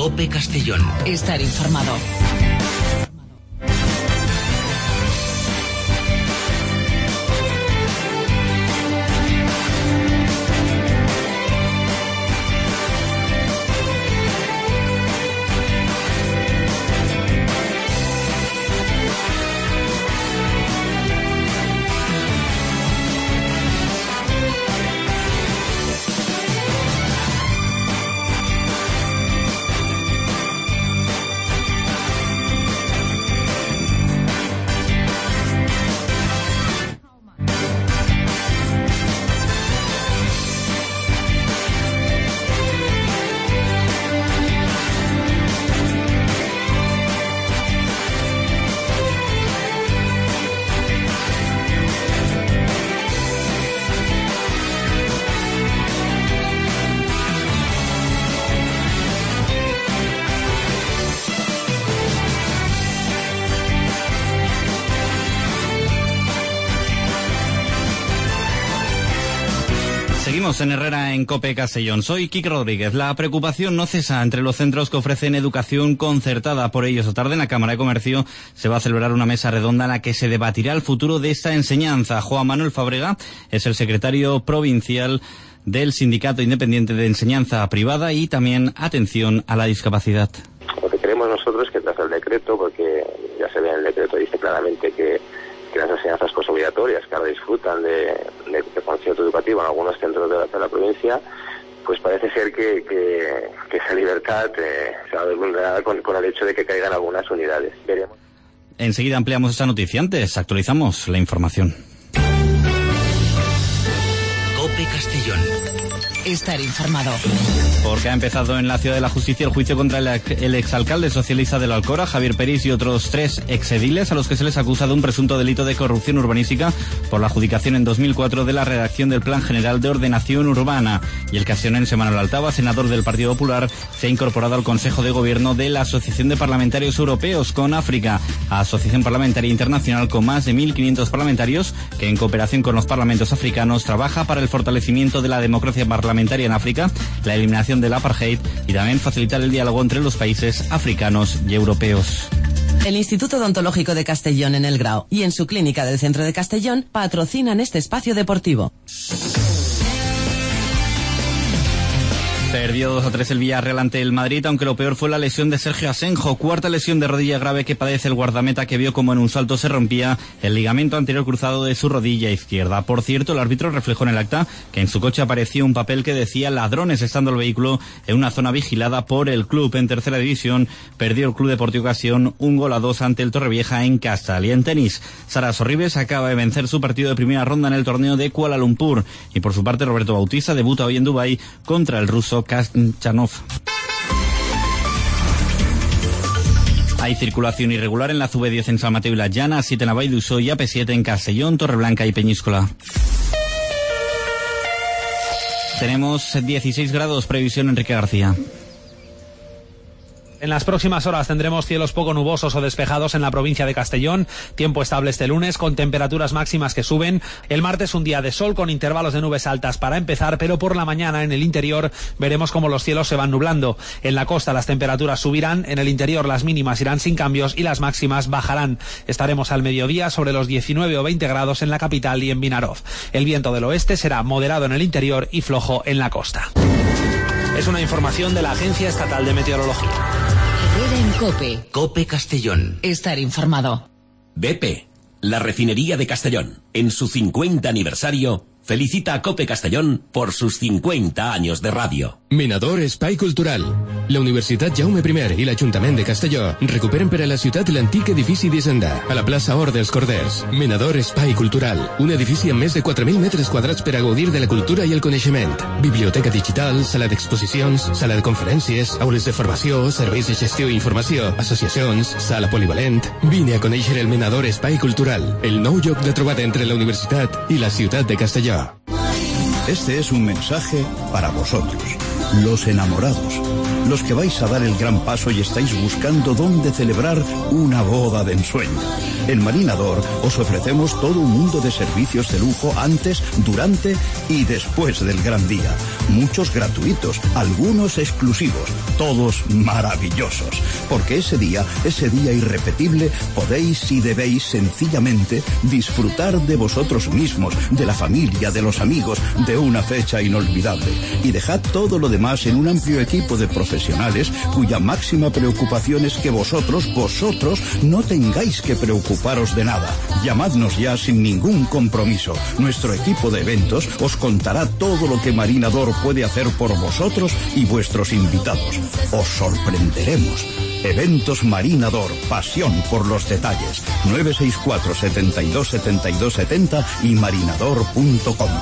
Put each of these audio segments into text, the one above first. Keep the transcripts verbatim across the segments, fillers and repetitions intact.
COPE Castellón. Estar informado. Seguimos en Herrera en COPE Castellón. Soy Quique Rodríguez. La preocupación no cesa entre los centros que ofrecen educación concertada. Por ello, esta tarde en la Cámara de Comercio se va a celebrar una mesa redonda en la que se debatirá el futuro de esta enseñanza. Juan Manuel Fábrega es el secretario provincial del Sindicato Independiente de Enseñanza Privada y también atención a la discapacidad. Lo que queremos nosotros es que tras el decreto, porque ya se ve en el decreto, dice claramente que que las enseñanzas posobligatorias que ahora disfrutan de, de, de concierto educativo en algunos centros de la, de la provincia, pues parece ser que, que, que esa libertad eh, se va a ver vulnerada con, con el hecho de que caigan algunas unidades. Veremos. Enseguida ampliamos esta noticia. Antes actualizamos la información. COPE Castellón. Estar informado. Porque ha empezado en la Ciudad de la Justicia el juicio contra el, el exalcalde socialista de la Alcora, Javier Peris, y otros tres exediles a los que se les acusa de un presunto delito de corrupción urbanística por la adjudicación en dos mil cuatro de la redacción del Plan General de Ordenación Urbana. Y el castellonense Manuel Altava, senador del Partido Popular, se ha incorporado al Consejo de Gobierno de la Asociación de Parlamentarios Europeos con África, Asociación Parlamentaria Internacional con más de mil quinientos parlamentarios que en cooperación con los parlamentos africanos trabaja para el fortalecimiento de la democracia parlamentaria en África, la eliminación del apartheid y también facilitar el diálogo entre los países africanos y europeos. El Instituto Odontológico de Castellón en El Grao y en su clínica del centro de Castellón patrocinan este espacio deportivo. Perdió dos a tres el Villarreal ante el Madrid, aunque lo peor fue la lesión de Sergio Asenjo, cuarta lesión de rodilla grave que padece el guardameta, que vio como en un salto se rompía el ligamento anterior cruzado de su rodilla izquierda. Por cierto, el árbitro reflejó en el acta que en su coche aparecía un papel que decía ladrones, estando el vehículo en una zona vigilada por el club. En tercera división perdió el Club Deportivo Ocasión un gol a dos ante el Torrevieja en Castal. Y en tenis, Sara Sorribes acaba de vencer su partido de primera ronda en el torneo de Kuala Lumpur. Y por su parte, Roberto Bautista debuta hoy en Dubái contra el ruso Kachanov. Hay circulación irregular en la C V diez en San Mateo y Las Llanas, siete en la Vall d'Uixó y A P siete en Castellón, Torreblanca y Peñíscola. Tenemos dieciséis grados, previsión Enrique García. En las próximas horas tendremos cielos poco nubosos o despejados en la provincia de Castellón, tiempo estable este lunes con temperaturas máximas que suben. El martes un día de sol con intervalos de nubes altas para empezar, pero por la mañana en el interior veremos cómo los cielos se van nublando. En la costa las temperaturas subirán, en el interior las mínimas irán sin cambios y las máximas bajarán. Estaremos al mediodía sobre los diecinueve o veinte grados en la capital y en Vinaroz. El viento del oeste será moderado en el interior y flojo en la costa. Es una información de la Agencia Estatal de Meteorología. Herrera en COPE. COPE Castellón. Estar informado. B P, la refinería de Castellón, en su cincuenta aniversario, felicita a COPE Castellón por sus cincuenta años de radio. Minador Espai Cultural. La Universitat Jaume primer i l'Ajuntament de Castelló recuperen per a la ciutat l'antic edifici d'Hisenda, a la plaça Hort dels Corders. Minador Espai Cultural, un edifici amb més de quatre mil metres quadrats per a gaudir de la cultura i el coneixement. Biblioteca digital, sala d'exposicions, sala de conferències, aules de formació, serveis de gestió i informació, associacions, sala polivalent. Vine a conèixer el Minador Espai Cultural, el nou lloc de trobada entre la universitat i la ciutat de Castelló. Este es un mensaje para vosotros, los enamorados. los que vais a dar el gran paso y estáis buscando dónde celebrar una boda de ensueño. En Marinador os ofrecemos todo un mundo de servicios de lujo antes, durante y después del gran día. Muchos gratuitos, algunos exclusivos, todos maravillosos. Porque ese día, ese día irrepetible, podéis y debéis sencillamente disfrutar de vosotros mismos, de la familia, de los amigos, de una fecha inolvidable. Y dejad todo lo demás en un amplio equipo de profesionales cuya máxima preocupación es que vosotros, vosotros, no tengáis que preocuparos de nada. Llamadnos ya sin ningún compromiso. Nuestro equipo de eventos os contará todo lo que Marinador puede hacer por vosotros y vuestros invitados. Os sorprenderemos. Eventos Marinador, pasión por los detalles. nueve seis cuatro, setenta y dos, setenta y dos setenta y marinador punto com.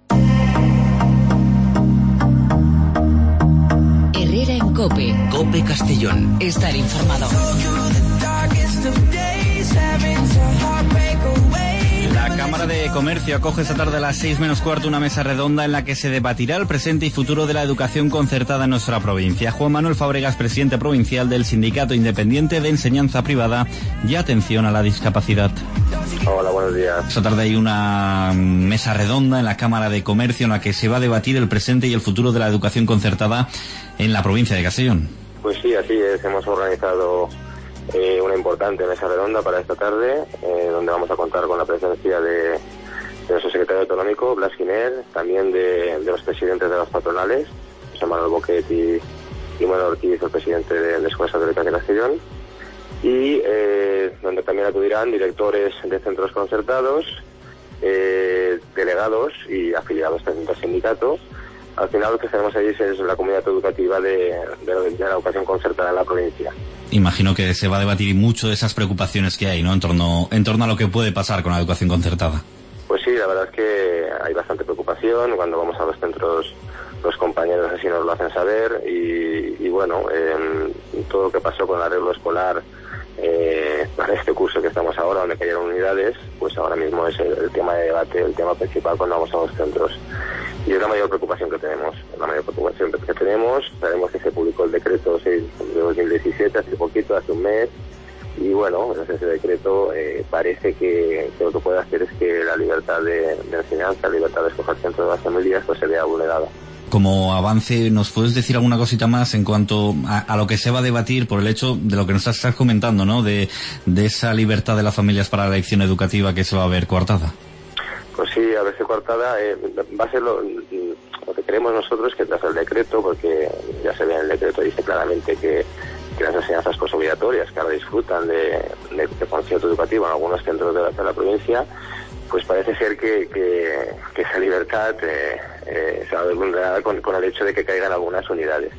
Herrera en COPE. COPE Castellón. Estar informado. La Cámara de Comercio acoge esta tarde a las seis menos cuarto una mesa redonda en la que se debatirá el presente y futuro de la educación concertada en nuestra provincia. Juan Manuel Fábregas, presidente provincial del Sindicato Independiente de Enseñanza Privada y Atención a la Discapacidad. Hola, buenos días. Esta tarde hay una mesa redonda en la Cámara de Comercio en la que se va a debatir el presente y el futuro de la educación concertada en la provincia de Castellón. Pues sí, así es. Hemos organizado Eh, una importante mesa redonda para esta tarde, eh, donde vamos a contar con la presencia de, de nuestro secretario autonómico, Blas Giner, también de, de los presidentes de las patronales, José Manuel Boquet y, y Manuel Ortiz, el presidente de, de Escuelas Católicas de Castellón, y eh, donde también acudirán directores de centros concertados, eh, delegados y afiliados del sindicato. Al final lo que tenemos ahí es la comunidad educativa de, de, de la educación concertada en la provincia. Imagino que se va a debatir mucho de esas preocupaciones que hay, ¿no?, en torno, en torno a lo que puede pasar con la educación concertada. Pues sí, la verdad es que hay bastante preocupación. Cuando vamos a los centros, los compañeros así nos lo hacen saber. Y, y bueno, eh, todo lo que pasó con el arreglo escolar eh, para este curso que estamos ahora, donde cayeron unidades, pues ahora mismo es el, el tema de debate, el tema principal cuando vamos a los centros. Y es la mayor preocupación que tenemos, la mayor preocupación que tenemos. Sabemos que se publicó el decreto seis de dos mil diecisiete, hace poquito, hace un mes, y bueno, gracias a ese decreto eh, parece que, que lo que puede hacer es que la libertad de, de enseñanza, la libertad de escoger centro de las familias, pues se vea vulnerada. Como avance, ¿nos puedes decir alguna cosita más en cuanto a, a lo que se va a debatir por el hecho de lo que nos estás comentando, ¿no?, de, de esa libertad de las familias para la elección educativa que se va a ver coartada? Pues sí, a veces coartada, eh, va a ser lo, lo que queremos nosotros, que tras el decreto, porque ya se ve en el decreto, dice claramente que, que las enseñanzas posobligatorias que ahora disfrutan de, de, de concierto educativo en algunos centros de la, de la provincia, pues parece ser que, que, que esa libertad eh, eh, se va a ver vulnerada con, con el hecho de que caigan algunas unidades.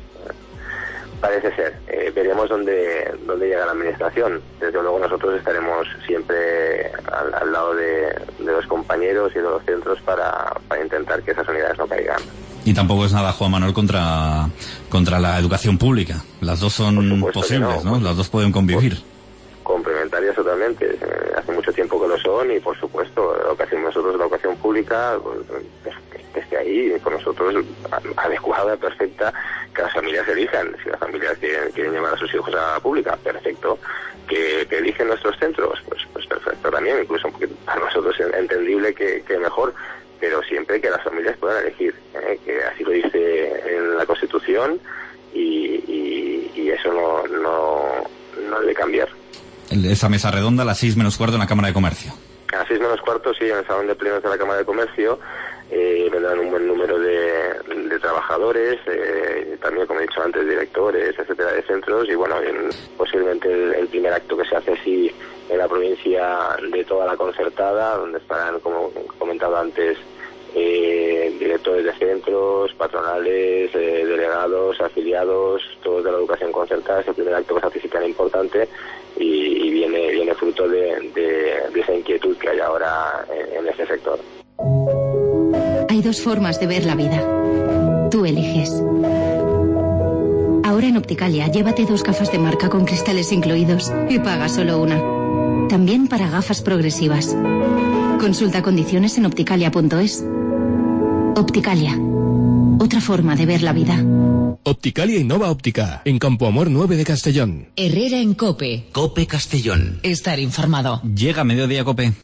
Parece ser. Eh, veremos dónde, dónde llega la administración. Desde luego nosotros estaremos siempre al, al lado de, de los compañeros y de los centros para, para intentar que esas unidades no caigan. Y tampoco es nada, Juan Manuel, contra, contra la educación pública. Las dos son posibles, ¿no? ¿no? Las dos pueden convivir. Complementarias totalmente. Eh, hace mucho tiempo que lo son y, por supuesto, lo que hacemos nosotros, la educación pública, pues, que esté ahí con nosotros, adecuada, perfecta, que las familias elijan. Si las familias quieren, quieren llevar a sus hijos a la pública, perfecto. Que, que eligen nuestros centros, pues pues perfecto también, incluso un poquito para nosotros es entendible que, que mejor, pero siempre que las familias puedan elegir, ¿eh? Que así lo dice en la Constitución y, y, y eso no, no, no debe cambiar. Esa mesa redonda a las seis menos cuarto en la Cámara de Comercio. A las seis menos cuarto, sí, en el Salón de Plenos de la Cámara de Comercio. Eh, vendrán un buen número de, de trabajadores, eh, también, como he dicho antes, directores, etcétera, de centros, y bueno, en, posiblemente el, el primer acto que se hace así en la provincia de toda la concertada, donde estarán, como he comentado antes, eh, directores de centros, patronales, eh, delegados, afiliados, todos de la educación concertada. Es el primer acto que se hace así tan importante y, y viene, viene fruto de, de, de esa inquietud que hay ahora en, en este sector. Hay dos formas de ver la vida. Tú eliges. Ahora en Opticalia, llévate dos gafas de marca con cristales incluidos y paga solo una. También para gafas progresivas. Consulta condiciones en opticalia punto es. Opticalia. Otra forma de ver la vida. Opticalia y Nova Óptica, en Campo Amor nueve de Castellón. Herrera en COPE. COPE Castellón. Estar informado. Llega Mediodía COPE.